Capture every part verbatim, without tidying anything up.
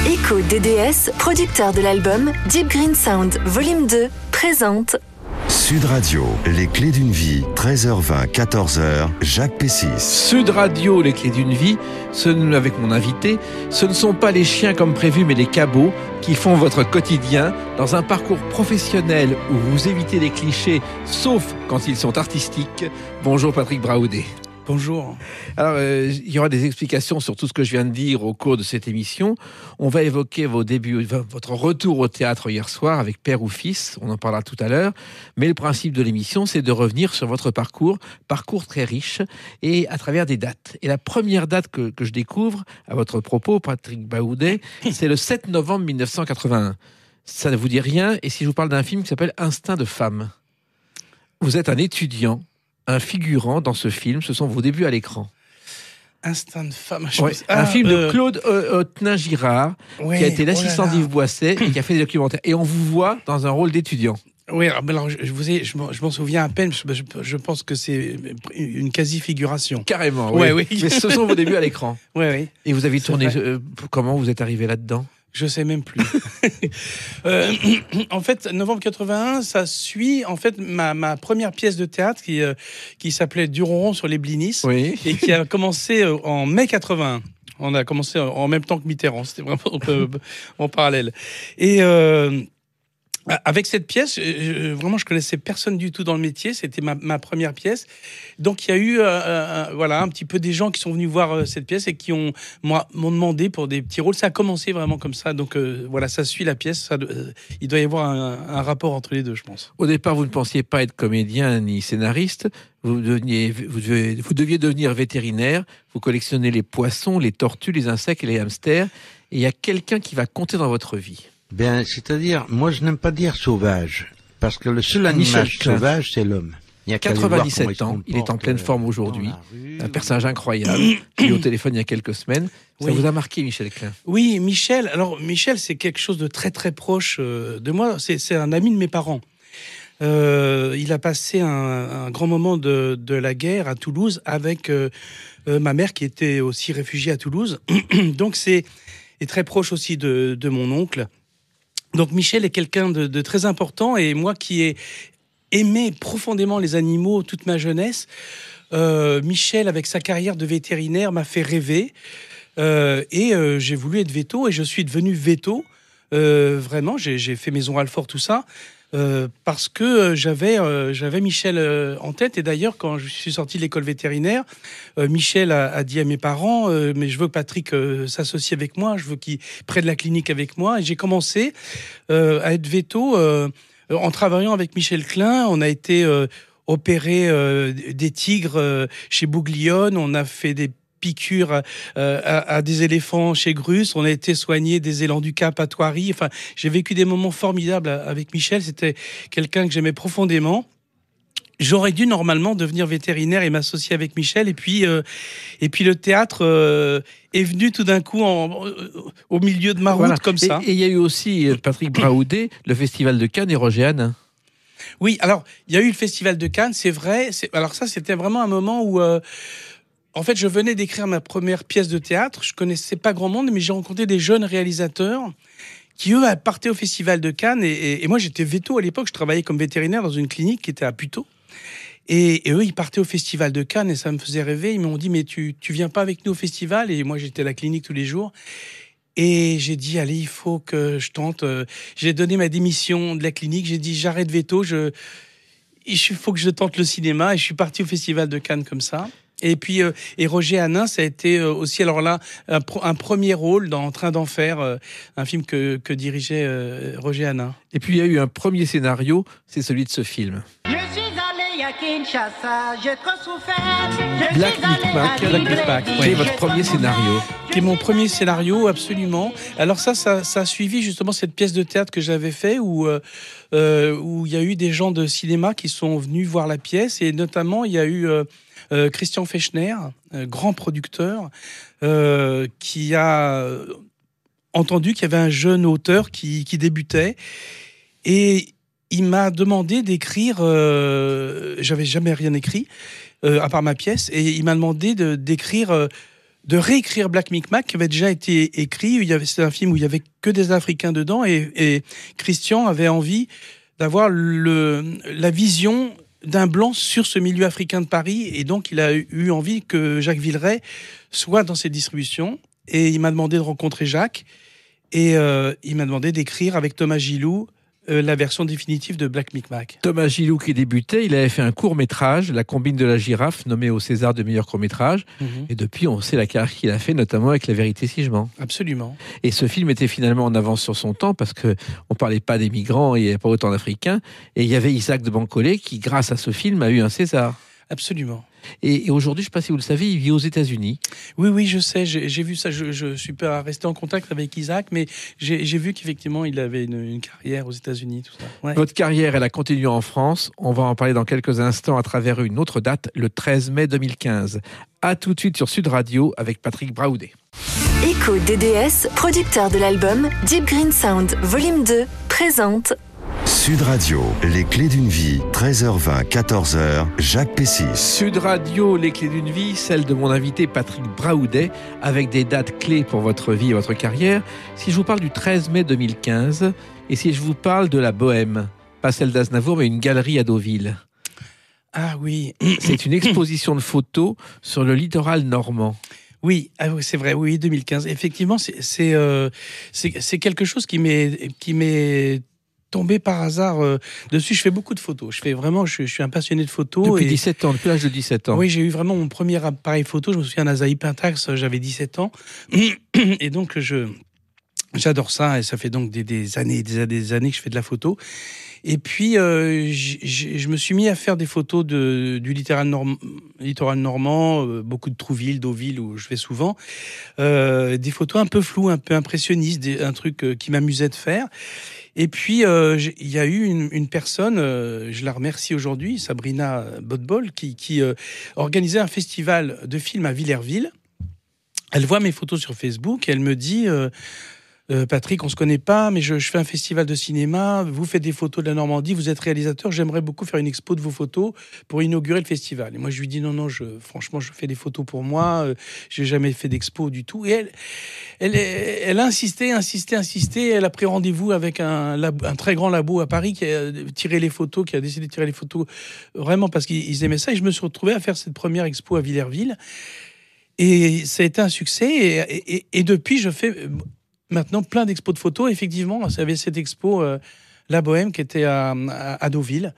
Echo D D S, producteur de l'album Deep Green Sound Volume deux, présente Sud Radio, les clés d'une vie, treize heures vingt, quatorze heures, Jacques Pessis. Sud Radio, les clés d'une vie, ce, avec mon invité, ce ne sont pas les chiens comme prévu, mais les cabots qui font votre quotidien dans un parcours professionnel où vous évitez les clichés, sauf quand ils sont artistiques. Bonjour Patrick Braoudé. Bonjour. Alors, euh, il y aura des explications sur tout ce que je viens de dire au cours de cette émission. On va évoquer vos débuts, votre retour au théâtre hier soir avec Père ou Fils, on en parlera tout à l'heure. Mais le principe de l'émission, c'est de revenir sur votre parcours, parcours très riche, et à travers des dates. Et la première date que, que je découvre, à votre propos, Patrick Braoudé, c'est le sept novembre mille neuf cent quatre-vingt-un. Ça ne vous dit rien, et si je vous parle d'un film qui s'appelle Instinct de femme, vous êtes un étudiant, un figurant dans ce film, ce sont vos débuts à l'écran. Instinct de femme. Ouais, ah, un film euh... de Claude Autenin-Girard, ouais, qui a été l'assistant oh d'Yves Boisset et qui a fait des documentaires. Et on vous voit dans un rôle d'étudiant. Oui, alors je, vous ai, je, m'en, je m'en souviens à peine. Je, je, je pense que c'est une quasi-figuration. Carrément, oui. Ouais, oui. Mais ce sont vos débuts à l'écran. Oui, oui. Et vous avez tourné. Euh, comment vous êtes arrivé là-dedans ? Je sais même plus. euh, en fait, novembre quatre-vingt-un, ça suit en fait ma, ma première pièce de théâtre qui, euh, qui s'appelait Duron sur les blinis, oui. et qui a commencé en mai quatre-vingt-un. On a commencé en même temps que Mitterrand, c'était vraiment euh, en parallèle. Et euh, avec cette pièce, je, vraiment, je connaissais personne du tout dans le métier. C'était ma, ma première pièce. Donc, il y a eu, euh, euh, voilà, un petit peu des gens qui sont venus voir euh, cette pièce et qui ont, moi, m'ont demandé pour des petits rôles. Ça a commencé vraiment comme ça. Donc, euh, voilà, ça suit la pièce. Ça, euh, il doit y avoir un, un rapport entre les deux, je pense. Au départ, vous ne pensiez pas être comédien ni scénariste. Vous, deveniez, vous, deviez, vous deviez devenir vétérinaire. Vous collectionnez les poissons, les tortues, les insectes et les hamsters. Et il y a quelqu'un qui va compter dans votre vie. Ben, c'est-à-dire, moi, je n'aime pas dire sauvage, parce que le seul animal sauvage, c'est l'homme. Il y a quatre-vingt-dix-sept ans, il est en pleine forme aujourd'hui, un personnage incroyable. J'ai eu au téléphone il y a quelques semaines. Ça oui. vous a marqué, Michel Klein ? Oui, Michel. Alors, Michel, c'est quelque chose de très, très proche de moi. C'est, c'est un ami de mes parents. Euh, il a passé un, un grand moment de, de la guerre à Toulouse avec euh, euh, ma mère qui était aussi réfugiée à Toulouse. Donc, c'est est très proche aussi de, de mon oncle. Donc Michel est quelqu'un de, de très important, et moi qui ai aimé profondément les animaux toute ma jeunesse, euh, Michel, avec sa carrière de vétérinaire, m'a fait rêver, euh, et euh, j'ai voulu être véto, et je suis devenu véto. Euh, vraiment, j'ai, j'ai fait Maison Alfort, tout ça, euh, parce que euh, j'avais, euh, j'avais Michel euh, en tête. Et d'ailleurs, quand je suis sorti de l'école vétérinaire, euh, Michel a, a dit à mes parents euh, « Mais je veux que Patrick euh, s'associe avec moi, je veux qu'il prenne la clinique avec moi. » Et j'ai commencé euh, à être véto euh, en travaillant avec Michel Klein. On a été euh, opéré euh, des tigres euh, chez Bouglione, on a fait des piqûres euh, à, à des éléphants chez Grus, on a été soigné des élans du Cap à Thoiry. Enfin, j'ai vécu des moments formidables avec Michel. C'était quelqu'un que j'aimais profondément. J'aurais dû normalement devenir vétérinaire et m'associer avec Michel, et puis euh, et puis le théâtre euh, est venu tout d'un coup en, au milieu de ma route, voilà. Comme ça. Et il y a eu aussi, Patrick Braoudé, le Festival de Cannes et Roger Hanin. Oui, alors il y a eu le Festival de Cannes, c'est vrai. C'est, alors ça, c'était vraiment un moment où euh, en fait, je venais d'écrire ma première pièce de théâtre. Je connaissais pas grand monde, mais j'ai rencontré des jeunes réalisateurs qui, eux, partaient au Festival de Cannes. Et, et, et moi, j'étais véto à l'époque. Je travaillais comme vétérinaire dans une clinique qui était à Puteaux. Et, et eux, ils partaient au Festival de Cannes et ça me faisait rêver. Ils m'ont dit, mais tu, tu viens pas avec nous au festival ? Et moi, j'étais à la clinique tous les jours. Et j'ai dit, allez, il faut que je tente. J'ai donné ma démission de la clinique. J'ai dit, j'arrête véto. Je, il faut que je tente le cinéma. Et je suis parti au Festival de Cannes comme ça. Et puis, euh, et Roger Hanin, ça a été euh, aussi, alors là, un, pro, un premier rôle dans Train d'enfer, euh, un film que, que dirigeait euh, Roger Hanin. Et puis, il y a eu un premier scénario, c'est celui de ce film. Je suis allé à Kinshasa, j'ai trop souffert. Je Black Micmac, Black Micmac, qui est votre premier scénario. Qui est mon premier scénario, absolument. Alors ça, ça, ça a suivi justement cette pièce de théâtre que j'avais fait, où euh, euh, où il y a eu des gens de cinéma qui sont venus voir la pièce, et notamment il y a eu euh, Euh, Christian Fechner, euh, grand producteur, euh, qui a entendu qu'il y avait un jeune auteur qui, qui débutait, et il m'a demandé d'écrire, euh, j'avais jamais rien écrit, euh, à part ma pièce, et il m'a demandé de, d'écrire euh, de réécrire Black Micmac, qui avait déjà été écrit. Il y avait, c'était un film où il y avait que des Africains dedans, et, et Christian avait envie d'avoir le, la vision d'un blanc sur ce milieu africain de Paris, et donc il a eu envie que Jacques Villeray soit dans cette distribution, et il m'a demandé de rencontrer Jacques, et euh, il m'a demandé d'écrire avec Thomas Gilou euh, la version définitive de Black Micmac. Thomas Gilou qui débutait, il avait fait un court-métrage, La Combine de la Girafe, nommé au César de meilleur court-métrage, mmh. et depuis on sait la carrière qu'il a fait, notamment avec La Vérité si je mens. Absolument. Et ce film était finalement en avance sur son temps, parce qu'on ne parlait pas des migrants, et il n'y avait pas autant d'Africains, et il y avait Isaac de Bancolé qui, grâce à ce film, a eu un César. Absolument. Et, et aujourd'hui, je ne sais pas si vous le savez, il vit aux États-Unis. Oui, oui, je sais, j'ai, j'ai vu ça. Je, je suis pas resté en contact avec Isaac, mais j'ai, j'ai vu qu'effectivement, il avait une, une carrière aux États-Unis, tout ça. Ouais. Votre carrière, elle a continué en France. On va en parler dans quelques instants à travers une autre date, le treize mai deux mille quinze. À tout de suite sur Sud Radio avec Patrick Braoudet. Echo D D S, producteur de l'album Deep Green Sound Volume deux, présente Sud Radio, les clés d'une vie, treize heures vingt, quatorze heures, Jacques Pessis. Sud Radio, les clés d'une vie, celle de mon invité Patrick Braoudet, avec des dates clés pour votre vie et votre carrière. Si je vous parle du treize mai deux mille quinze, et si je vous parle de la Bohème, pas celle d'Aznavour, mais une galerie à Deauville. Ah oui. C'est une exposition de photos sur le littoral normand. Oui, ah oui, c'est vrai, oui, deux mille quinze. Effectivement, c'est, c'est, euh, c'est, c'est quelque chose qui m'est, qui m'est tombé par hasard euh, dessus. Je fais beaucoup de photos. Je fais vraiment, je, je suis un passionné de photos. Depuis et... dix-sept ans, depuis l'âge de dix-sept ans. Oui, j'ai eu vraiment mon premier appareil photo. Je me souviens d'Azaï Pentax, j'avais dix-sept ans. Et donc, je, j'adore ça. Et ça fait donc des, des années, des années, des années que je fais de la photo. Et puis, euh, je me suis mis à faire des photos de, du littoral, norm, littoral normand, euh, beaucoup de Trouville, Deauville, où je vais souvent. Euh, des photos un peu floues, un peu impressionnistes, des, un truc euh, qui m'amusait de faire. Et puis, euh, il y a eu une, une personne, euh, je la remercie aujourd'hui, Sabrina Botbol, qui, qui euh, organisait un festival de films à Villerville. Elle voit mes photos sur Facebook et elle me dit... Euh, Euh, Patrick, on se connaît pas, mais je, je fais un festival de cinéma. Vous faites des photos de la Normandie, vous êtes réalisateur. J'aimerais beaucoup faire une expo de vos photos pour inaugurer le festival. Et moi, je lui dis non, non, je, franchement, je fais des photos pour moi. Euh, j'ai jamais fait d'expo du tout. Et elle, elle, elle a insisté, insisté, insisté. Elle a pris rendez-vous avec un, labo, un très grand labo à Paris qui a tiré les photos, qui a décidé de tirer les photos vraiment parce qu'ils aimaient ça. Et je me suis retrouvé à faire cette première expo à Villerville. Et ça a été un succès. Et, et, et depuis, je fais maintenant plein d'expos de photos. Effectivement, il y avait cette expo euh, La Bohème qui était à, à, à Deauville.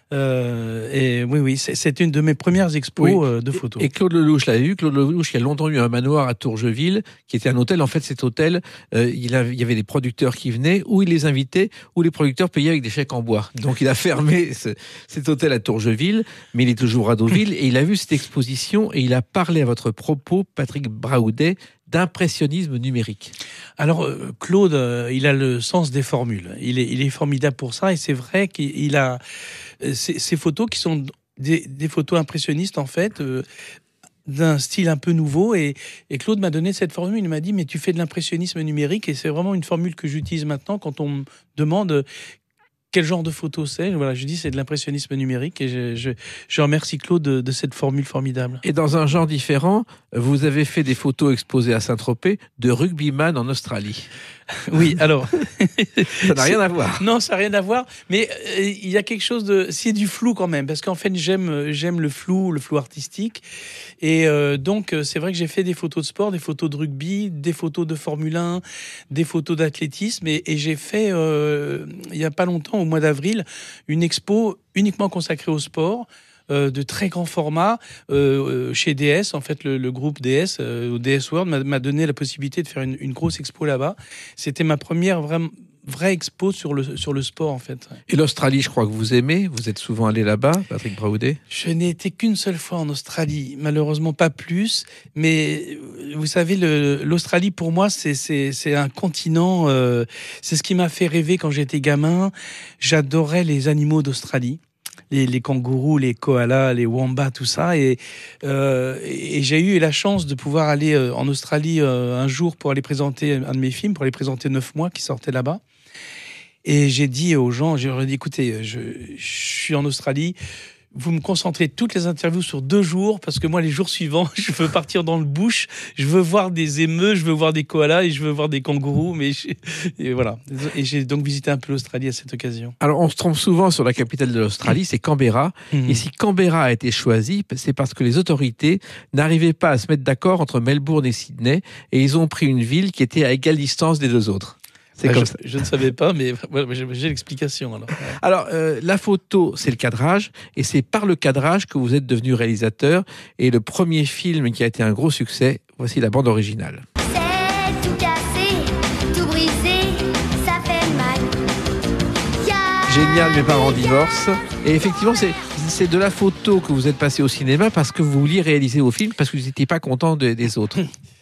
Euh, et oui, oui, c'est, c'est une de mes premières expos oui. euh, de photos. Et Claude Lelouch l'avait vu. Claude Lelouch, il a longtemps eu un manoir à Tourgeville, qui était un hôtel. En fait, cet hôtel, euh, il, a, il y avait des producteurs qui venaient, où il les invitait, où les producteurs payaient avec des chèques en bois. Donc, il a fermé ce, cet hôtel à Tourgeville, mais il est toujours à Deauville. Et il a vu cette exposition et il a parlé à votre propos, Patrick Braoudet, d'impressionnisme numérique. Alors, euh, Claude, euh, il a le sens des formules. Il est, il est formidable pour ça. Et c'est vrai qu'il a euh, ces, ces photos qui sont des, des photos impressionnistes, en fait, euh, d'un style un peu nouveau. Et, et Claude m'a donné cette formule. Il m'a dit, mais tu fais de l'impressionnisme numérique. Et c'est vraiment une formule que j'utilise maintenant quand on me demande quel genre de photo c'est. Voilà, je dis c'est de l'impressionnisme numérique et je, je, je remercie Claude de, de cette formule formidable. Et dans un genre différent, vous avez fait des photos exposées à Saint-Tropez de rugbyman en Australie. Oui, alors... ça n'a rien à voir. Non, ça n'a rien à voir, mais euh, il y a quelque chose de... C'est du flou quand même, parce qu'en fait, j'aime, j'aime le flou, le flou artistique. Et euh, donc, c'est vrai que j'ai fait des photos de sport, des photos de rugby, des photos de Formule un, des photos d'athlétisme. Et, et j'ai fait, euh, il n'y a pas longtemps, au mois d'avril, une expo uniquement consacrée au sport, Euh, de très grand format euh, chez D S. En fait, le, le groupe D S, euh, au D S World, m'a, m'a donné la possibilité de faire une, une grosse expo là-bas. C'était ma première vraie, vraie expo sur le, sur le sport, en fait. Et l'Australie, je crois que vous aimez. Vous êtes souvent allé là-bas, Patrick Braoudet? Je n'ai été qu'une seule fois en Australie, malheureusement pas plus. Mais vous savez, le, l'Australie, pour moi, c'est, c'est, c'est un continent. Euh, c'est ce qui m'a fait rêver quand j'étais gamin. J'adorais les animaux d'Australie. Les, les kangourous, les koalas, les wombats, tout ça. Et, euh, et j'ai eu la chance de pouvoir aller en Australie euh, un jour pour aller présenter un de mes films, pour aller présenter Neuf mois qui sortait là-bas. Et j'ai dit aux gens, j'ai dit, écoutez, je, je suis en Australie, vous me concentrez toutes les interviews sur deux jours, parce que moi, les jours suivants, je veux partir dans le bush, je veux voir des émeus, je veux voir des koalas et je veux voir des kangourous. Mais je... et voilà. Et j'ai donc visité un peu l'Australie à cette occasion. Alors, on se trompe souvent sur la capitale de l'Australie, c'est Canberra. Mmh. Et si Canberra a été choisi, c'est parce que les autorités n'arrivaient pas à se mettre d'accord entre Melbourne et Sydney, et ils ont pris une ville qui était à égale distance des deux autres. C'est comme je, ça. Je ne savais pas, mais ouais, j'ai, j'ai l'explication. Alors, alors euh, la photo, c'est le cadrage, et c'est par le cadrage que vous êtes devenu réalisateur. Et le premier film qui a été un gros succès, voici la bande originale. C'est tout cassé, tout brisé, ça fait mal. Yeah. Génial, mes parents divorcent. Et effectivement, c'est, c'est de la photo que vous êtes passé au cinéma parce que vous vouliez réaliser vos films, parce que vous n'étiez pas content de, des autres.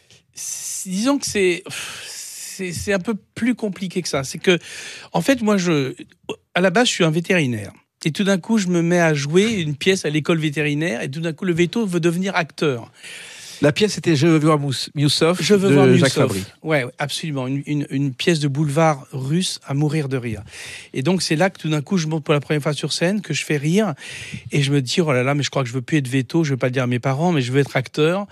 Disons que c'est... C'est, c'est un peu plus compliqué que ça. C'est que, en fait, moi, je, à la base, je suis un vétérinaire. Et tout d'un coup, je me mets à jouer une pièce à l'école vétérinaire. Et tout d'un coup, le véto veut devenir acteur. La pièce était Je veux voir Miusov Je veux de voir Jacques Fabry. Ouais, absolument. Une, une, une pièce de boulevard russe à mourir de rire. Et donc, c'est là que tout d'un coup, je monte pour la première fois sur scène, que je fais rire. Et je me dis, oh là là, mais je crois que je veux plus être véto. Je veux pas le dire à mes parents, mais je veux être acteur.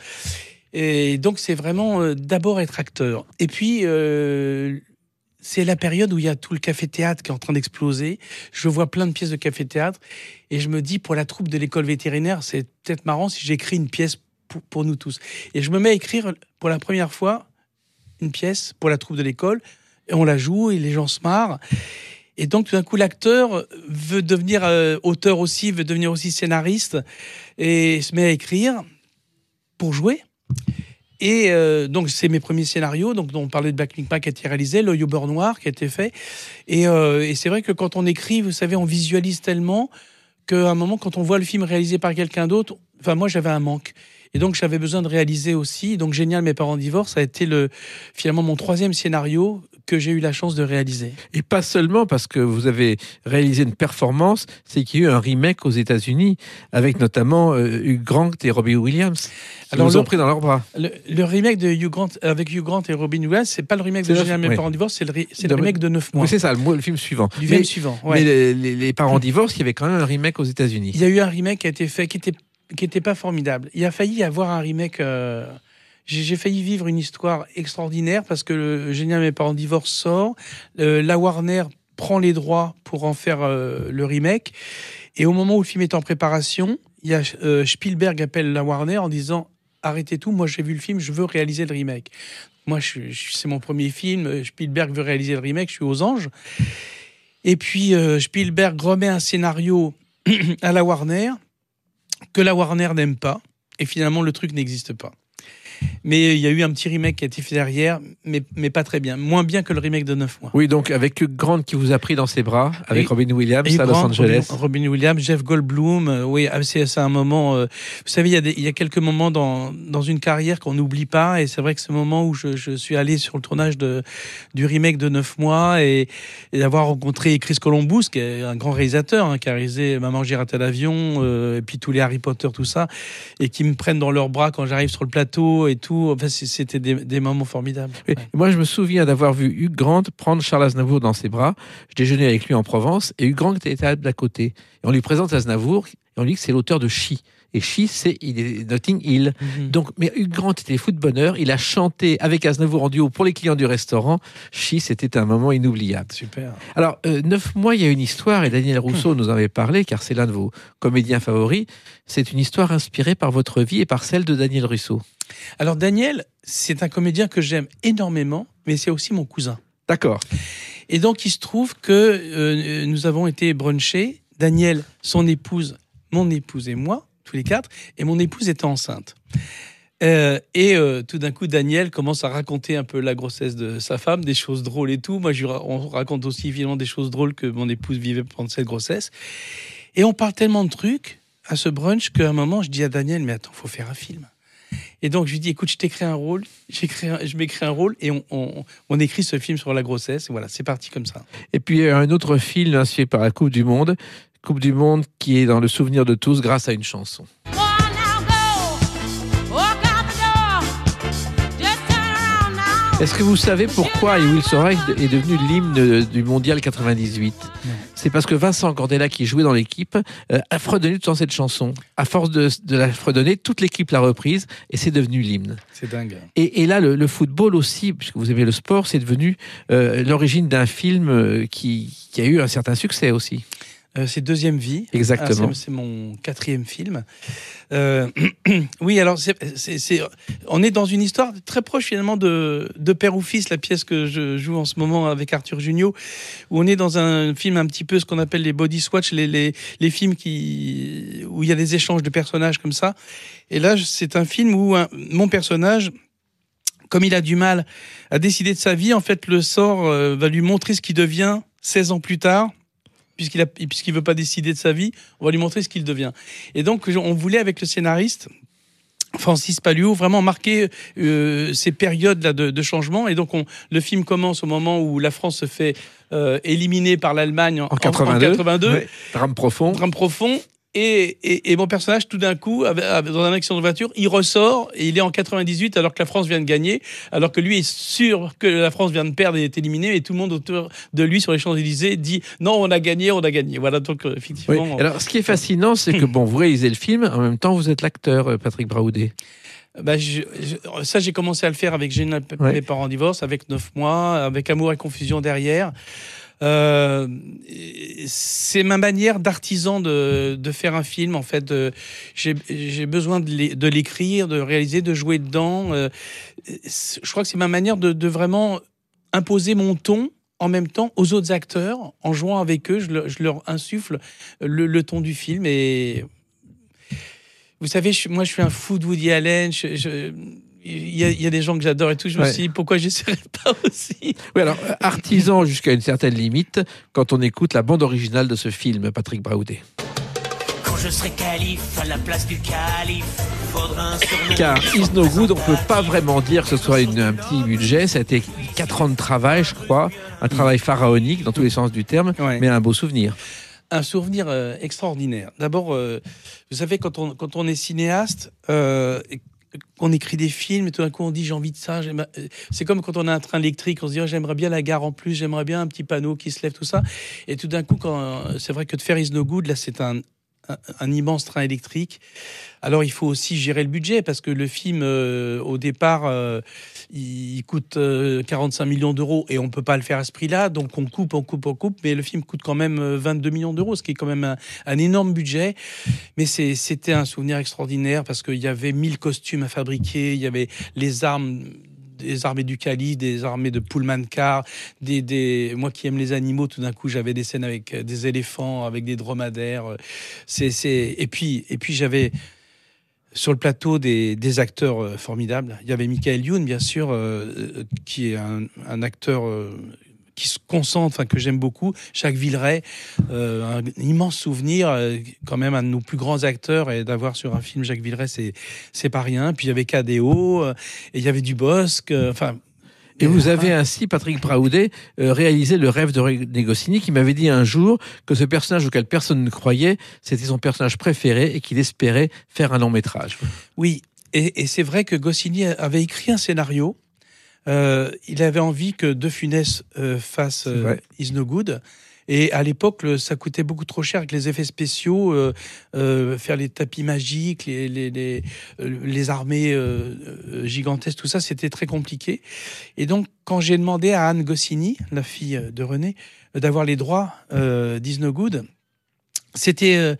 Et donc, c'est vraiment euh, d'abord être acteur. Et puis, euh, c'est la période où il y a tout le café-théâtre qui est en train d'exploser. Je vois plein de pièces de café-théâtre. Et je me dis, pour la troupe de l'école vétérinaire, c'est peut-être marrant si j'écris une pièce pour, pour nous tous. Et je me mets à écrire pour la première fois une pièce pour la troupe de l'école. Et on la joue et les gens se marrent. Et donc, tout d'un coup, l'acteur veut devenir euh, auteur aussi, veut devenir aussi scénariste. Et se met à écrire pour jouer. Et euh, donc, c'est mes premiers scénarios. Donc, on parlait de Black Pink qui a été réalisé, L'œil au beurre noir qui a été fait. Et, euh, et c'est vrai que quand on écrit, vous savez, on visualise tellement qu'à un moment, quand on voit le film réalisé par quelqu'un d'autre, enfin, moi, j'avais un manque. Et donc, j'avais besoin de réaliser aussi. Donc, Génial, mes parents divorcent, ça a été le, finalement mon troisième scénario que j'ai eu la chance de réaliser. Et pas seulement parce que vous avez réalisé une performance, c'est qu'il y a eu un remake aux États-Unis avec notamment euh, Hugh Grant et Robin Williams. Qui Alors, vous ont pris dans leurs bras. Le, le remake de Hugh Grant avec Hugh Grant et Robin Williams, c'est pas le remake c'est de Génial, mes oui. parents divorcent, c'est le, c'est le remake de neuf mois. Oui, c'est ça, le, le film suivant. Du film suivant. Ouais. Mais les, les, les parents divorcent, il y avait quand même un remake aux États-Unis. Il y a eu un remake qui a été fait, qui était qui était pas formidable. Il a failli y avoir un remake. Euh, j'ai, j'ai failli vivre une histoire extraordinaire parce que le Génial, mes parents divorcent sort. Euh, la Warner prend les droits pour en faire euh, le remake. Et au moment où le film est en préparation, il y a euh, Spielberg appelle la Warner en disant arrêtez tout. Moi, j'ai vu le film, je veux réaliser le remake. Moi, je, je, c'est mon premier film. Spielberg veut réaliser le remake. Je suis aux anges. Et puis euh, Spielberg remet un scénario à la Warner que la Warner n'aime pas, et finalement le truc n'existe pas. Mais il y a eu un petit remake qui a été fait derrière, mais, mais pas très bien. Moins bien que le remake de neuf mois. Oui, donc avec Hugh Grant qui vous a pris dans ses bras, avec et, Robin Williams à Los Grant, Angeles. Robin, Robin Williams, Jeff Goldblum, euh, oui, c'est, c'est un moment... Euh, vous savez, il y, a des, il y a quelques moments dans, dans une carrière qu'on n'oublie pas, et c'est vrai que ce moment où je, je suis allé sur le tournage de, du remake de neuf mois, et, et d'avoir rencontré Chris Columbus, qui est un grand réalisateur, hein, qui a réalisé Maman, j'ai raté l'avion, euh, et puis tous les Harry Potter, tout ça, et qui me prennent dans leurs bras quand j'arrive sur le plateau, et tout. Enfin, c'était des, des moments formidables. Oui. Ouais. Moi, je me souviens d'avoir vu Hugh Grant prendre Charles Aznavour dans ses bras. Je déjeunais avec lui en Provence et Hugh Grant était à d'à côté. Et on lui présente Aznavour et on lui dit que c'est l'auteur de Chi. Et Chi, c'est il est Notting Hill. Mm-hmm. Donc, mais Hugh Grant était fou de bonheur. Il a chanté avec Aznavour en duo pour les clients du restaurant. Chi, c'était un moment inoubliable. Super. Alors, euh, neuf mois, il y a une histoire et Daniel Rousseau mmh. nous en avait parlé car c'est l'un de vos comédiens favoris. C'est une histoire inspirée par votre vie et par celle de Daniel Rousseau. Alors, Daniel, c'est un comédien que j'aime énormément, mais c'est aussi mon cousin. D'accord. Et donc, il se trouve que euh, nous avons été brunchés. Daniel, son épouse, mon épouse et moi, tous les quatre, et mon épouse était enceinte. Euh, et euh, tout d'un coup, Daniel commence à raconter un peu la grossesse de sa femme, des choses drôles et tout. Moi, je, on raconte aussi évidemment des choses drôles que mon épouse vivait pendant cette grossesse. Et on parle tellement de trucs à ce brunch qu'à un moment, je dis à Daniel, mais attends, faut faire un film. Et donc, je lui dis, écoute, je t'écris un rôle, j'écris un, je m'écris un rôle et on, on, on écrit ce film sur la grossesse. Et voilà, c'est parti comme ça. Et puis, il y a un autre film inspiré par la Coupe du Monde, Coupe du Monde qui est dans le souvenir de tous grâce à une chanson. Est-ce que vous savez pourquoi I Will Survive est devenu l'hymne du mondial quatre-vingt-dix-huit ? C'est parce que Vincent Cordella, qui jouait dans l'équipe, euh, a fredonné tout le temps cette chanson. À force de, de la fredonner, toute l'équipe l'a reprise et c'est devenu l'hymne. C'est dingue. Et, et là, le, le football aussi, puisque vous aimez le sport, c'est devenu euh, l'origine d'un film euh, qui, qui a eu un certain succès aussi. Euh, c'est Deuxième Vie. Exactement. Ah, c'est, c'est mon quatrième film. Euh, oui, alors c'est, c'est, c'est, on est dans une histoire très proche finalement de, de Père ou Fils, la pièce que je joue en ce moment avec Arthur Jugnot, où on est dans un film un petit peu ce qu'on appelle les body swatch, les, les, les films qui, où il y a des échanges de personnages comme ça. Et là, c'est un film où un, mon personnage, comme il a du mal à décider de sa vie, en fait, le sort euh, va lui montrer ce qu'il devient seize ans plus tard. Puisqu'il a, puisqu'il veut pas décider de sa vie, on va lui montrer ce qu'il devient. Et donc, on voulait, avec le scénariste, Francis Palluo, vraiment marquer euh, ces périodes-là de, de changement. Et donc, on, le film commence au moment où la France se fait euh, éliminer par l'Allemagne en, en quatre-vingt-deux. En quatre-vingt-deux. Ouais. Drame profond. Drame profond. Et, et, et mon personnage, tout d'un coup, dans un accident de voiture, il ressort et il est en quatre-vingt-dix-huit alors que la France vient de gagner, alors que lui est sûr que la France vient de perdre et est éliminée, et tout le monde autour de lui sur les Champs-Élysées dit non, on a gagné, on a gagné. Voilà, donc effectivement. Oui. Alors, ce qui est fascinant, c'est que bon, vous réalisez le film, en même temps, vous êtes l'acteur, Patrick Braoudé. Bah, je, je, ça, j'ai commencé à le faire avec J'ai mes ouais. parents en divorce, avec neuf mois, avec Amour et confusion derrière. Euh, c'est ma manière d'artisan de, de faire un film, en fait. De, j'ai, j'ai besoin de, de l'écrire, de réaliser, de jouer dedans. Euh, je crois que c'est ma manière de, de vraiment imposer mon ton en même temps aux autres acteurs. En jouant avec eux, je, le, je leur insuffle le, le ton du film. Et vous savez, je, moi, je suis un fou de Woody Allen. Je... je Il y, a, il y a des gens que j'adore et tout. Je me ouais. suis dit, pourquoi j'essaierais pas aussi ? Oui, alors, artisan jusqu'à une certaine limite, quand on écoute la bande originale de ce film, Patrick Braoudé. Quand je serai calife à la place du calife, faudra un surnom. Car Is No Good, on ne peut pas vraiment dire que ce soit une, un petit budget. Ça a été quatre ans de travail, je crois. Un travail pharaonique dans tous les sens du terme, ouais. mais un beau souvenir. Un souvenir euh, extraordinaire. D'abord, euh, vous savez, quand on, quand on est cinéaste, euh, on écrit des films et tout d'un coup on dit j'ai envie de ça. C'est comme quand on a un train électrique, on se dit oh, j'aimerais bien la gare en plus, j'aimerais bien un petit panneau qui se lève, tout ça. Et tout d'un coup, quand c'est vrai que de faire Is No Good, là c'est un, un, un immense train électrique. Alors il faut aussi gérer le budget parce que le film euh, au départ euh, il coûte euh, quarante-cinq millions d'euros et on peut pas le faire à ce prix-là, donc on coupe, on coupe, on coupe, mais le film coûte quand même vingt-deux millions d'euros, ce qui est quand même un, un énorme budget. Mais c'est, c'était un souvenir extraordinaire parce qu'il y avait mille costumes à fabriquer, il y avait les armes. Des armées du calife, des armées de Pullman car, des, des moi qui aime les animaux, tout d'un coup j'avais des scènes avec des éléphants, avec des dromadaires. C'est, c'est et puis et puis j'avais sur le plateau des, des acteurs formidables. Il y avait Michael Youn, bien sûr, euh, qui est un, un acteur euh, qui se concentre, enfin, que j'aime beaucoup. Jacques Villeray, euh, un immense souvenir, euh, quand même un de nos plus grands acteurs, et d'avoir sur un film Jacques Villeray, c'est, c'est pas rien. Puis il y avait K D O, euh, et il y avait Dubosc, euh, enfin... Et vous avez ainsi, Patrick Braoudé, euh, réalisé Le rêve de René Goscinny, qui m'avait dit un jour que ce personnage auquel personne ne croyait, c'était son personnage préféré et qu'il espérait faire un long métrage. Oui, et, et c'est vrai que Goscinny avait écrit un scénario. Euh, il avait envie que De Funès euh, fasse euh, Is No Good. Et à l'époque, le, ça coûtait beaucoup trop cher avec les effets spéciaux, euh, euh, faire les tapis magiques, les, les, les, les armées euh, gigantesques, tout ça, c'était très compliqué. Et donc, quand j'ai demandé à Anne Goscinny, la fille de René, d'avoir les droits euh, d'Is No Good, c'était euh,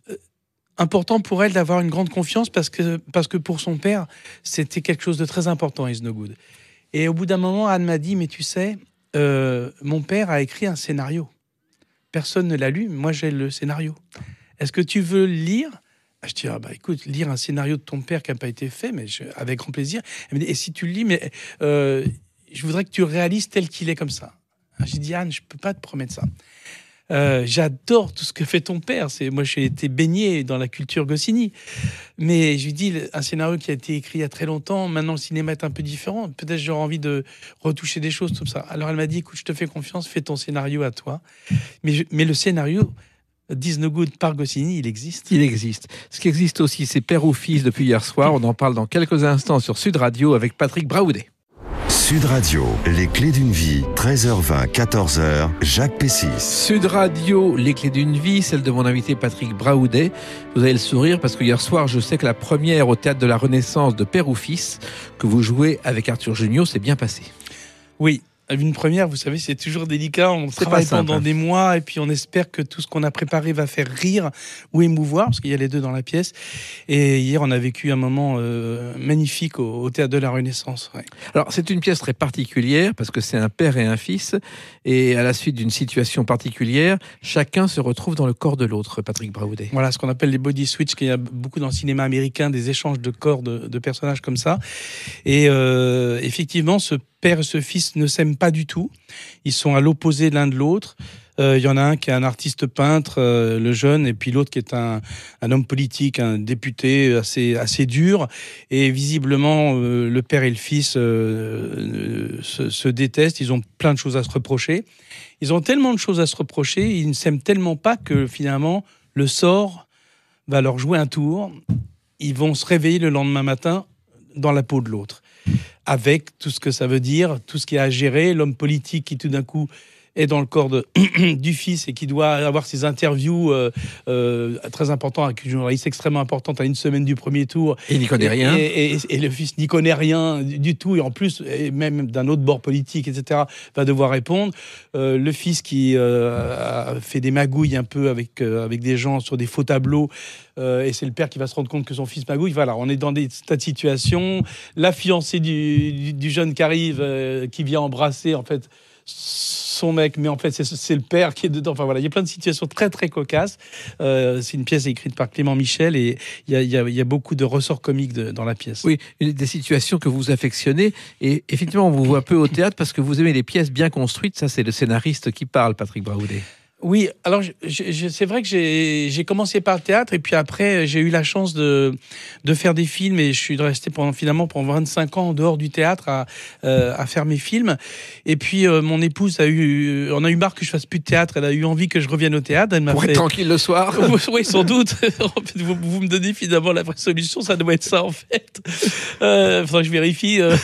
important pour elle d'avoir une grande confiance parce que, parce que pour son père, c'était quelque chose de très important, Is No Good. Et au bout d'un moment, Anne m'a dit, mais tu sais, euh, mon père a écrit un scénario. Personne ne l'a lu, moi j'ai le scénario. Est-ce que tu veux le lire ? Je dis, ah bah écoute, lire un scénario de ton père qui n'a pas été fait, mais je, avec grand plaisir. Elle me dit, et si tu le lis, mais euh, je voudrais que tu le réalises tel qu'il est comme ça. J'ai dit, Anne, je ne peux pas te promettre ça. Euh, j'adore tout ce que fait ton père. C'est, moi, j'ai été baigné dans la culture Goscinny. Mais je lui dis, un scénario qui a été écrit il y a très longtemps, maintenant le cinéma est un peu différent. Peut-être j'aurais envie de retoucher des choses comme ça. Alors elle m'a dit, écoute, je te fais confiance, fais ton scénario à toi. Mais, je, mais le scénario d'Is No Good par Goscinny, il existe. Il existe. Ce qui existe aussi, c'est Père ou Fils depuis hier soir. On en parle dans quelques instants sur Sud Radio avec Patrick Braoudé. Sud Radio, les clés d'une vie, treize heures vingt, quatorze heures, Jacques Pessis. Sud Radio, les clés d'une vie, celle de mon invité Patrick Braoudet. Vous avez le sourire parce que hier soir, je sais que la première au Théâtre de la Renaissance de Père ou Fils, que vous jouez avec Arthur Jugnot, s'est bien passée. Oui. Une première, vous savez, c'est toujours délicat. On C'est travaille pas simple, pendant hein. des mois et puis on espère que tout ce qu'on a préparé va faire rire ou émouvoir, parce qu'il y a les deux dans la pièce. Et hier, on a vécu un moment euh, magnifique au, au Théâtre de la Renaissance. Ouais. Alors, c'est une pièce très particulière parce que c'est un père et un fils. Et à la suite d'une situation particulière, chacun se retrouve dans le corps de l'autre, Patrick Braoudet. Voilà, ce qu'on appelle les body switch, qu'il y a beaucoup dans le cinéma américain, des échanges de corps de, de personnages comme ça. Et euh, effectivement, ce père et ce fils ne s'aiment pas du tout. Ils sont à l'opposé l'un de l'autre. Il euh, y en a un qui est un artiste peintre, euh, le jeune, et puis l'autre qui est un, un homme politique, un député assez, assez dur. Et visiblement, euh, le père et le fils euh, se, se détestent. Ils ont plein de choses à se reprocher. Ils ont tellement de choses à se reprocher, ils ne s'aiment tellement pas que finalement, le sort va leur jouer un tour. Ils vont se réveiller le lendemain matin dans la peau de l'autre, avec tout ce que ça veut dire, tout ce qu'il y a à gérer, l'homme politique qui tout d'un coup est dans le corps de, du fils et qui doit avoir ses interviews euh, euh, très importantes avec une journaliste extrêmement importante à une semaine du premier tour. Et il n'y connaît rien. Et, et, et, et le fils n'y connaît rien du, du tout, et en plus, et même d'un autre bord politique, et cetera, va devoir répondre. Euh, le fils qui euh, a fait des magouilles un peu avec, euh, avec des gens sur des faux tableaux, euh, et c'est le père qui va se rendre compte que son fils magouille. Voilà, on est dans des tas de situations. La fiancée du, du, du jeune qui arrive, euh, qui vient embrasser, en fait, son mec, mais en fait c'est, c'est le père qui est dedans. Enfin voilà, il y a plein de situations très très cocasses. Euh, c'est une pièce écrite par Clément Michel et il y a, y a, y a beaucoup de ressorts comiques de, dans la pièce. Oui, des situations que vous affectionnez. Et effectivement, on vous voit peu au théâtre parce que vous aimez les pièces bien construites. Ça, c'est le scénariste qui parle, Patrick Braoudet. Oui, alors je, je, c'est vrai que j'ai, j'ai commencé par le théâtre et puis après j'ai eu la chance de, de faire des films et je suis resté pendant, finalement pendant vingt-cinq ans en dehors du théâtre à, euh, à faire mes films. Et puis euh, mon épouse a eu, on a eu marre que je fasse plus de théâtre, elle a eu envie que je revienne au théâtre. Elle m'a Pour fait... être tranquille le soir. Oui, sans doute. En fait, vous, vous me donnez finalement la vraie solution, ça doit être ça en fait. Euh, faudrait que je vérifie euh,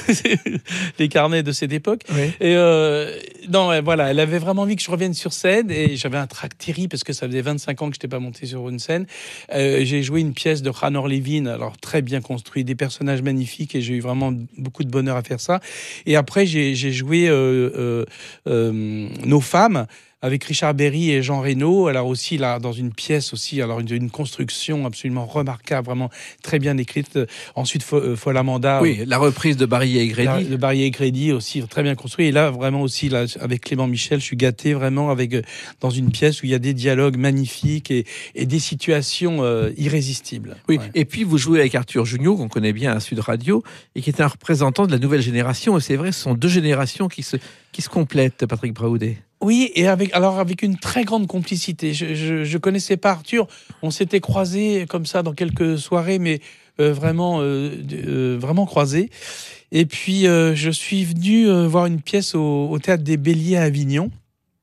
les carnets de cette époque. Oui. Et euh, non, voilà, elle avait vraiment envie que je revienne sur scène et j'avais un trac terrible parce que ça faisait vingt-cinq ans que je n'étais pas monté sur une scène. Euh, j'ai joué une pièce de Ranor Levin, alors très bien construit, des personnages magnifiques et j'ai eu vraiment beaucoup de bonheur à faire ça. Et après, j'ai, j'ai joué euh, euh, euh, Nos femmes avec Richard Berry et Jean Reno, alors aussi là dans une pièce aussi, alors une, une construction absolument remarquable, vraiment très bien écrite. Ensuite Folle Amanda, oui, la reprise de Barry et Grady, de Barry et Grady aussi très bien construit. Et là vraiment aussi là avec Clément Michel, je suis gâté vraiment avec dans une pièce où il y a des dialogues magnifiques et, et des situations euh, irrésistibles. Oui, ouais. Et puis vous jouez avec Arthur Jugnot qu'on connaît bien à Sud Radio et qui est un représentant de la nouvelle génération. Et c'est vrai, ce sont deux générations qui se qui se complètent, Patrick Braoudet. Oui, et avec alors avec une très grande complicité. Je, je, je connaissais pas Arthur. On s'était croisés comme ça dans quelques soirées, mais euh, vraiment euh, euh, vraiment croisés. Et puis euh, je suis venu euh, voir une pièce au, au Théâtre des Béliers à Avignon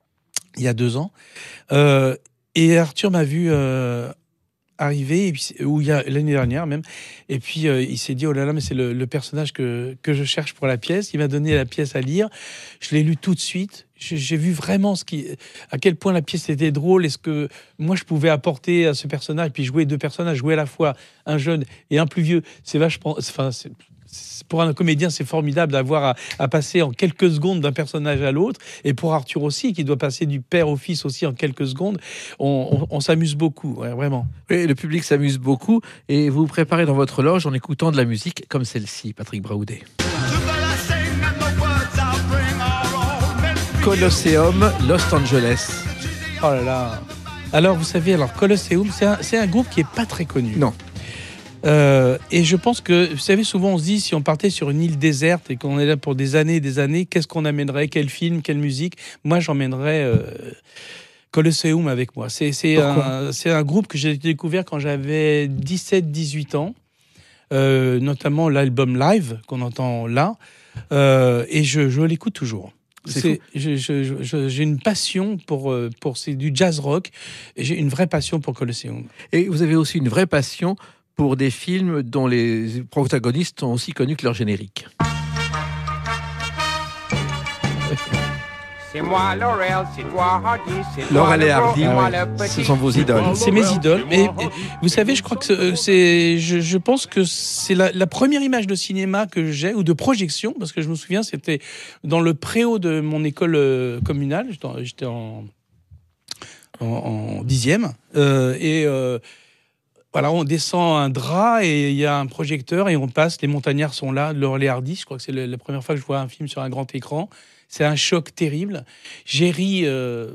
il y a deux ans. Euh, et Arthur m'a vu euh, arriver, et puis, ou il y a l'année dernière même. Et puis euh, il s'est dit oh là là, mais c'est le, le personnage que que je cherche pour la pièce. Il m'a donné la pièce à lire. Je l'ai lu tout de suite. J'ai vu vraiment ce qui, à quel point la pièce était drôle et ce que moi je pouvais apporter à ce personnage. Puis jouer deux personnages, jouer à la fois un jeune et un plus vieux, c'est vachement. Enfin, c'est, c'est, pour un comédien, c'est formidable d'avoir à, à passer en quelques secondes d'un personnage à l'autre. Et pour Arthur aussi, qui doit passer du père au fils aussi en quelques secondes, on, on, on s'amuse beaucoup, ouais, vraiment. Oui, le public s'amuse beaucoup et vous vous préparez dans votre loge en écoutant de la musique comme celle-ci, Patrick Braoudet. Colosseum, Los Angeles. Oh là là. Alors, vous savez, alors Colosseum, c'est un, c'est un groupe qui est pas très connu. Non. Euh, et je pense que, vous savez, souvent on se dit, si on partait sur une île déserte et qu'on est là pour des années et des années, qu'est-ce qu'on amènerait? Quel film? Quelle musique? Moi, j'emmènerais euh, Colosseum avec moi. C'est, c'est, un, c'est un groupe que j'ai découvert quand j'avais dix-sept dix-huit ans, euh, notamment l'album live qu'on entend là, euh, et je, je l'écoute toujours. C'est c'est, je, je, je, j'ai une passion pour, pour c'est du jazz rock et j'ai une vraie passion pour Colosseum. Et vous avez aussi une vraie passion pour des films dont les protagonistes sont aussi connus que leur générique. C'est moi Laurel, c'est toi Hardy, c'est Laurel et toi le Hardy, gros, moi ouais. le petit. Ce sont vos idoles. C'est mes idoles. Et, et vous savez, je crois que c'est, c'est je, je pense que c'est la, la première image de cinéma que j'ai, ou de projection, parce que je me souviens, c'était dans le préau de mon école euh, communale. J'étais en, j'étais en, en, en dixième. Euh, et euh, voilà, on descend un drap et il y a un projecteur et on passe. Les montagnards sont là, Laurel et Hardy. Je crois que c'est le, la première fois que je vois un film sur un grand écran. C'est un choc terrible. J'ai ri. Euh,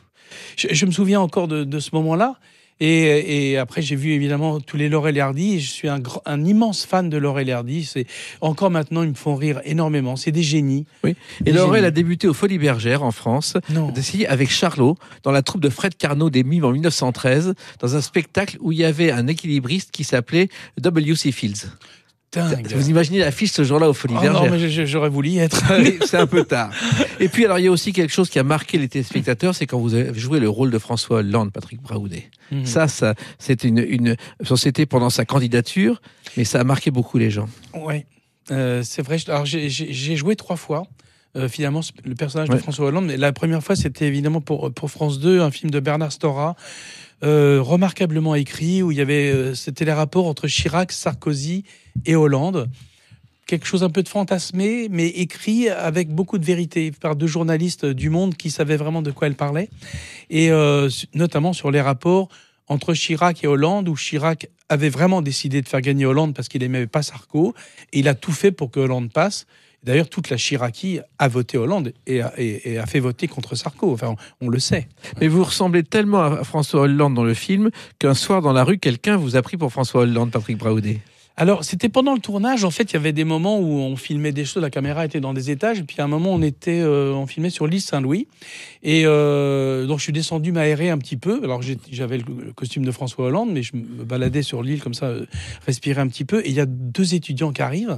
je, je me souviens encore de, de ce moment-là. Et, et après, j'ai vu évidemment tous les Laurel et Hardy. Et je suis un, grand, un immense fan de Laurel et Hardy. C'est, encore maintenant, ils me font rire énormément. C'est des génies. Oui. Et Laurel a débuté au Folies Bergères en France, Non. avec Charlot, dans la troupe de Fred Carnot des Mimes en mille neuf cent treize, dans un spectacle où il y avait un équilibriste qui s'appelait W C Fields. Dingue. Vous imaginez l'affiche ce jour-là au Folies Oh Bergères? non, mais j'aurais voulu y être. C'est un peu tard. Et puis, alors, il y a aussi quelque chose qui a marqué les téléspectateurs, c'est quand vous avez joué le rôle de François Hollande, Patrick Braoudet. Mmh. Ça, ça, c'est une, une, c'était pendant sa candidature, mais ça a marqué beaucoup les gens. Oui, euh, c'est vrai. Alors, j'ai, j'ai, j'ai joué trois fois. Euh, finalement, le personnage ouais. de François Hollande. Mais la première fois, c'était évidemment pour, pour France deux, un film de Bernard Stora, euh, remarquablement écrit, où il y avait, euh, c'était les rapports entre Chirac, Sarkozy et Hollande. Quelque chose un peu de fantasmé, mais écrit avec beaucoup de vérité par deux journalistes du Monde qui savaient vraiment de quoi elle parlait. Et euh, notamment sur les rapports entre Chirac et Hollande, où Chirac avait vraiment décidé de faire gagner Hollande parce qu'il n'aimait pas Sarko, et il a tout fait pour que Hollande passe. D'ailleurs, toute la Chiraquie a voté Hollande et a, et, et a fait voter contre Sarko. Enfin, on, on le sait. Mais vous ressemblez tellement à François Hollande dans le film qu'un soir dans la rue, quelqu'un vous a pris pour François Hollande, Patrick Braoudet. Alors, c'était pendant le tournage. En fait, il y avait des moments où on filmait des choses. La caméra était dans des étages. Et puis, à un moment, on était, euh, on filmait sur l'île Saint-Louis. Et euh, donc, je suis descendu m'aérer un petit peu. Alors, j'ai, j'avais le costume de François Hollande, mais je me baladais sur l'île comme ça, euh, respirer un petit peu. Et il y a deux étudiants qui arrivent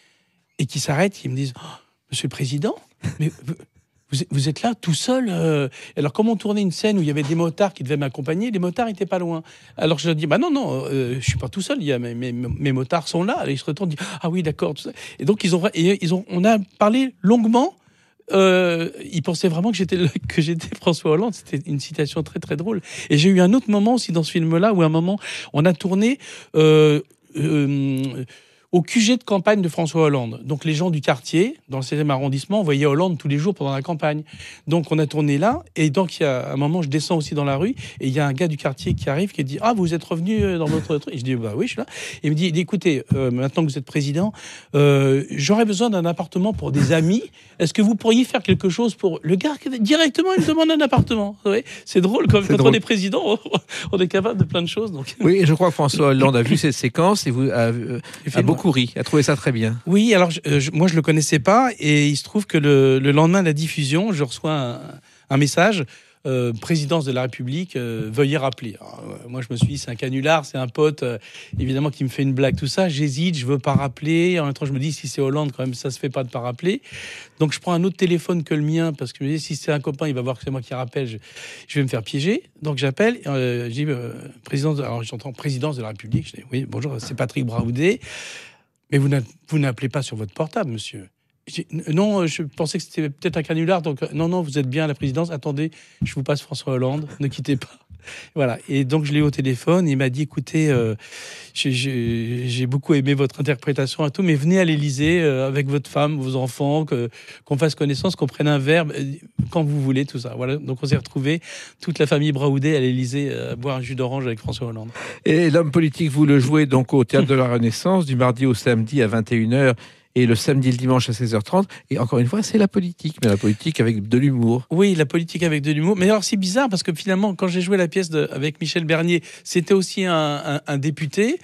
et qui s'arrêtent, qui me disent oh, « Monsieur le Président, mais vous, vous êtes là tout seul euh... ?» Alors, comme on tournait une scène où il y avait des motards qui devaient m'accompagner, les motards n'étaient pas loin. Alors, je leur dis « Bah non, non, euh, je ne suis pas tout seul, il y a, mes, mes, mes motards sont là. » Et ils se retournent et disent « Ah oui, d'accord. » tout ça. Et donc, ils ont, et ils ont, on a parlé longuement. Euh, ils pensaient vraiment que j'étais, le, que j'étais François Hollande. C'était une citation très, très drôle. Et j'ai eu un autre moment aussi dans ce film-là, où à un moment, on a tourné... Euh, euh, au Q G de campagne de François Hollande. Donc les gens du quartier, dans le septième arrondissement, voyaient Hollande tous les jours pendant la campagne. Donc on a tourné là, et donc il y a un moment, je descends aussi dans la rue, et il y a un gars du quartier qui arrive, qui dit « Ah, vous êtes revenu dans votre truc ?» Et je dis « Bah oui, je suis là. » Et il me dit « Écoutez, euh, maintenant que vous êtes président, euh, j'aurais besoin d'un appartement pour des amis. Est-ce que vous pourriez faire quelque chose pour... » Le gars, directement, il me demande un appartement. Vous voyez, c'est drôle, quand, quand on est président, on, on est capable de plein de choses. Donc. Oui, et je crois que François Hollande a vu cette séquence et vous a, euh, a beaucoup ri, a trouvé ça très bien. Oui, alors je, je, moi je le connaissais pas et il se trouve que le, le lendemain de la diffusion, je reçois un, un message euh, présidence de la République, euh, veuillez rappeler. Alors, euh, moi je me suis dit c'est un canular, c'est un pote euh, évidemment qui me fait une blague, tout ça. J'hésite, je veux pas rappeler. En même temps je me dis si c'est Hollande quand même ça se fait pas de pas rappeler. Donc je prends un autre téléphone que le mien parce que je me dis si c'est un copain il va voir que c'est moi qui rappelle, je, je vais me faire piéger. Donc j'appelle, euh, je dis euh, présidence, de, alors j'entends présidence de la République. Je dis oui bonjour, c'est Patrick Braoudet. Mais vous, vous n'appelez pas sur votre portable, monsieur. J'ai, non, je pensais que c'était peut-être un canular. Donc, non, non, vous êtes bien à la présidence. Attendez, je vous passe François Hollande. Ne quittez pas. Voilà. Et donc, je l'ai eu au téléphone. Il m'a dit, écoutez, euh, j'ai, j'ai, j'ai beaucoup aimé votre interprétation et tout, mais venez à l'Élysée euh, avec votre femme, vos enfants, que, qu'on fasse connaissance, qu'on prenne un verre euh, quand vous voulez, tout ça. Voilà. Donc, on s'est retrouvés, toute la famille Braoudet à l'Élysée, euh, boire un jus d'orange avec François Hollande. Et l'homme politique, vous le jouez donc au Théâtre de la Renaissance, du mardi au samedi à vingt et une heures. Et le samedi et le dimanche à seize heures trente. Et encore une fois, c'est la politique, mais la politique avec de l'humour. Oui, la politique avec de l'humour. Mais alors, c'est bizarre parce que finalement, quand j'ai joué la pièce de, avec Michel Bernier, c'était aussi un, un, un député.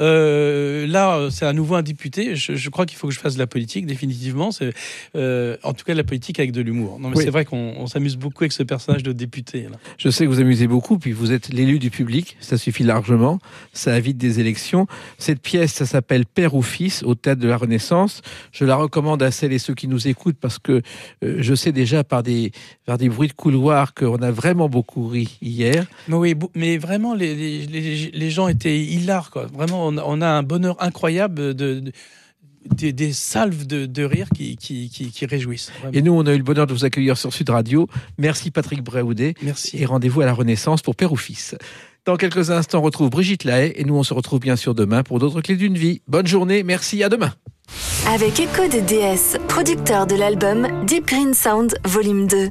Euh, là, c'est à nouveau un député. Je, je crois qu'il faut que je fasse de la politique, définitivement. C'est, euh, en tout cas, la politique avec de l'humour. Non, mais oui. C'est vrai qu'on on s'amuse beaucoup avec ce personnage de député. Là. Je sais que vous amusez beaucoup, puis vous êtes l'élu du public. Ça suffit largement. Ça évite des élections. Cette pièce, ça s'appelle Père ou Fils, au Théâtre de la Renaissance. Je la recommande à celles et ceux qui nous écoutent parce que euh, je sais déjà par des, par des bruits de couloir qu'on a vraiment beaucoup ri hier. Mais oui, mais vraiment, les, les, les, les gens étaient hilars, quoi. Vraiment, on a, on a un bonheur incroyable de, de des, des salves de, de rire qui, qui, qui, qui réjouissent. Vraiment. Et nous, on a eu le bonheur de vous accueillir sur Sud Radio. Merci Patrick Braoudé. Merci. Et rendez-vous à la Renaissance pour Père ou Fils. Dans quelques instants, on retrouve Brigitte Lahaye et nous, on se retrouve bien sûr demain pour d'autres clés d'une vie. Bonne journée, merci, à demain. Avec Echo de D S, producteur de l'album Deep Green Sound Volume deux.